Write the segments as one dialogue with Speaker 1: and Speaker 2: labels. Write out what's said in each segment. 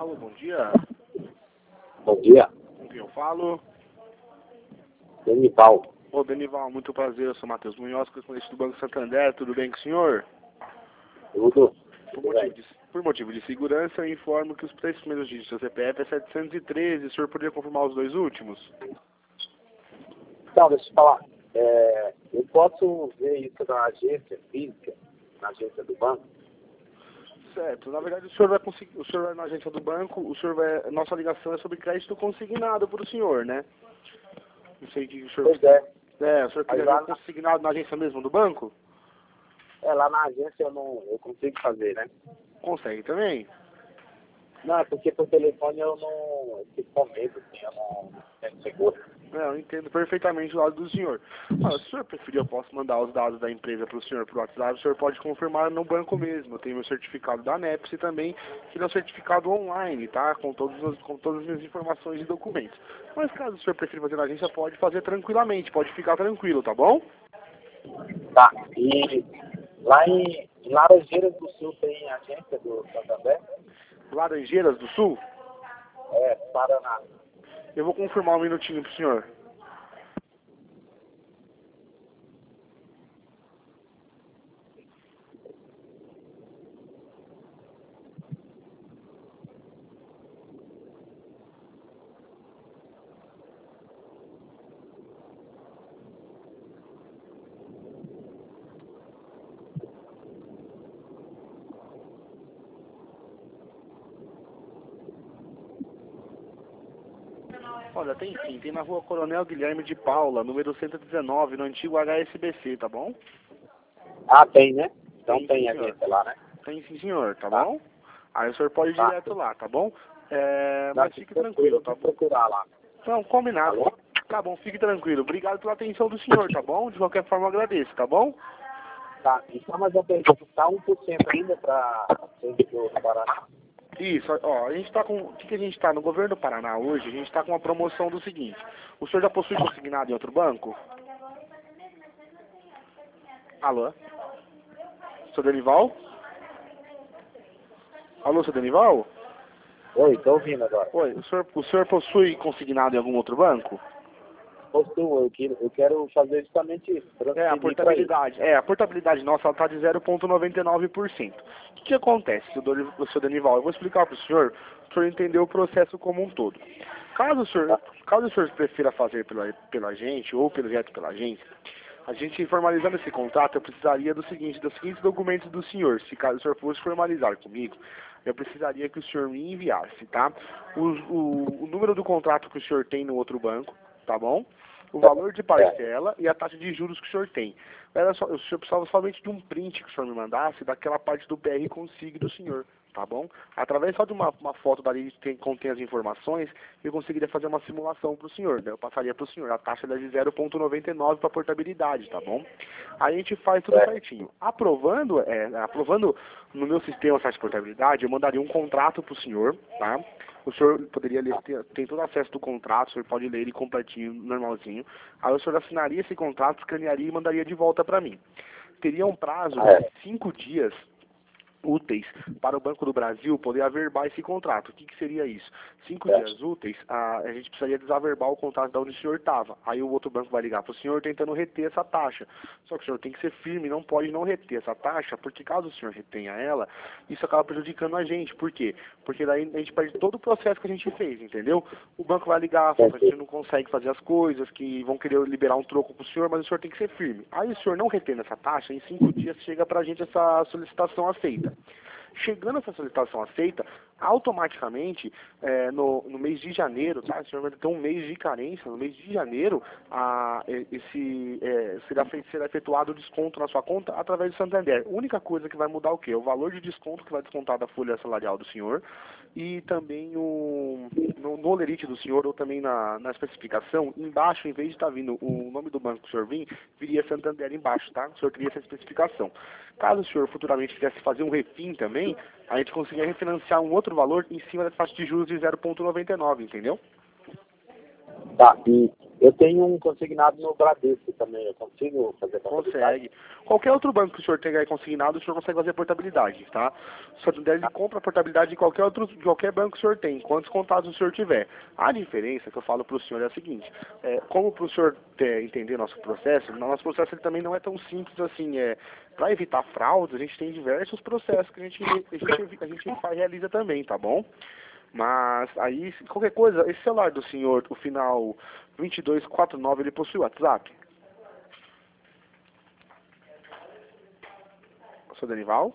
Speaker 1: Alô, bom dia.
Speaker 2: Bom dia,
Speaker 1: Com quem eu falo?
Speaker 2: Denival.
Speaker 1: Ô, Denival, muito prazer. Eu sou Matheus Munhoz, correspondente do Banco Santander. Tudo bem com o senhor?
Speaker 2: Tudo?
Speaker 1: Por motivo de segurança, eu informo que os 3 primeiros dígitos do seu CPF é 713. O senhor poderia confirmar os 2 últimos?
Speaker 2: Então, deixa eu falar. Eu posso ver isso na agência física, na agência do banco?
Speaker 1: Certo. Na verdade, o senhor vai conseguir. O senhor vai na agência do banco. Nossa ligação é sobre crédito consignado para o senhor, né? Não sei que o senhor.
Speaker 2: Pois é.
Speaker 1: O senhor queria
Speaker 2: Lá,
Speaker 1: ver consignado na agência mesmo do banco?
Speaker 2: lá na agência eu consigo fazer, né?
Speaker 1: Consegue também?
Speaker 2: Não, é porque por telefone eu fico com medo, assim, eu não tenho seguro.
Speaker 1: Eu entendo perfeitamente o lado do senhor. Se o senhor preferir, eu posso mandar os dados da empresa para o senhor por WhatsApp. O senhor pode confirmar no banco mesmo. Eu tenho meu certificado da ANEPS também, que é um certificado online, tá? Com todas as minhas informações e documentos. Mas caso o senhor prefira fazer na agência, pode fazer tranquilamente, pode ficar tranquilo, tá bom?
Speaker 2: Tá, e lá em Laranjeiras do Sul tem agência do Santander?
Speaker 1: Laranjeiras do Sul?
Speaker 2: Paraná.
Speaker 1: Eu vou confirmar um minutinho pro senhor. Olha, tem sim, tem na rua Coronel Guilherme de Paula, número 119, no antigo HSBC, tá bom?
Speaker 2: Ah, tem, né? Então
Speaker 1: Tem,
Speaker 2: agência lá, né?
Speaker 1: Tem sim, senhor, tá
Speaker 2: Tá.
Speaker 1: bom? Aí o senhor pode ir
Speaker 2: Tá.
Speaker 1: direto lá, tá bom?
Speaker 2: Não,
Speaker 1: Mas fique tranquilo, tá
Speaker 2: vou
Speaker 1: bom?
Speaker 2: procurar lá.
Speaker 1: Então, combinado.
Speaker 2: Tá bom?
Speaker 1: Tá bom, fique tranquilo. Obrigado pela atenção do senhor, tá bom? De qualquer forma, eu agradeço, tá bom?
Speaker 2: Tá, então mais uma pergunta, tá 1% ainda para o Paraná?
Speaker 1: Isso, ó, a gente tá com... O que a gente tá? No governo do Paraná hoje, a gente tá com uma promoção do seguinte. O senhor já possui consignado em outro banco? Alô? Seu Denival? Alô, seu Denival?
Speaker 2: Oi, tô ouvindo agora.
Speaker 1: Oi, o senhor possui consignado em algum outro banco?
Speaker 2: Postou, eu quero fazer justamente isso,
Speaker 1: A portabilidade. A portabilidade nossa está de 0,99%. O que acontece, seu Denival? Eu vou explicar para o senhor entender o processo como um todo. Caso o senhor prefira fazer pela gente ou direto pela agência, a gente formalizando esse contrato, eu precisaria dos seguintes documentos do senhor. Se caso o senhor fosse formalizar comigo, eu precisaria que o senhor me enviasse, tá? O número do contrato que o senhor tem no outro banco, tá bom? O valor de parcela e a taxa de juros que o senhor tem. Eu precisava somente de um print que o senhor me mandasse daquela parte do BR Consig do senhor, tá bom? Através só de uma foto dali que contém as informações, eu conseguiria fazer uma simulação para o senhor, né? Eu passaria para o senhor a taxa de 0,99 para portabilidade, tá bom? Aí a gente faz tudo certinho. Aprovando no meu sistema a taxa de portabilidade, eu mandaria um contrato para o senhor, tá? O senhor poderia ler, tem todo acesso do contrato, o senhor pode ler ele completinho, normalzinho. Aí o senhor assinaria esse contrato, escanearia e mandaria de volta para mim. Teria um prazo de 5 dias úteis para o Banco do Brasil poder averbar esse contrato. O que seria isso? 5 dias úteis, a gente precisaria desaverbar o contrato de onde o senhor estava. Aí o outro banco vai ligar para o senhor tentando reter essa taxa. Só que o senhor tem que ser firme, não pode não reter essa taxa, porque caso o senhor retenha ela, isso acaba prejudicando a gente. Por quê? Porque daí a gente perde todo o processo que a gente fez, entendeu? O banco vai ligar, falar que a gente não consegue fazer as coisas, que vão querer liberar um troco para o senhor, mas o senhor tem que ser firme. Aí o senhor não retendo essa taxa, em 5 dias chega para a gente essa solicitação aceita. Chegando essa solicitação aceita, automaticamente, no mês de janeiro, tá? O senhor vai ter um mês de carência, no mês de janeiro, será efetuado o desconto na sua conta através do Santander. A única coisa que vai mudar o quê? O valor de desconto que vai descontar da folha salarial do senhor e também no olerite do senhor ou também na especificação, embaixo, em vez de estar vindo o nome do banco que o senhor viria Santander embaixo, tá? O senhor teria essa especificação. Caso o senhor futuramente quisesse fazer um refim também, a gente conseguiria refinanciar um outro valor em cima da taxa de juros de 0,99, entendeu?
Speaker 2: Tá, e Eu tenho um consignado no Bradesco também, eu consigo fazer portabilidade?
Speaker 1: Consegue. Qualquer outro banco que o senhor tenha aí consignado, o senhor consegue fazer portabilidade, tá? O senhor deve compra portabilidade em qualquer banco que o senhor tem, quantos contatos o senhor tiver. A diferença que eu falo para o senhor é a seguinte, como para o senhor entender nosso processo ele também não é tão simples assim, para evitar fraudes, a gente tem diversos processos que a gente realiza também, tá bom? Mas aí, qualquer coisa, esse celular do senhor, o final 2249, ele possui WhatsApp? Sou Denival?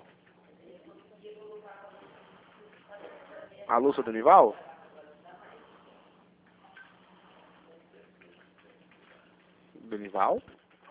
Speaker 1: Alô, sou Denival? Denival?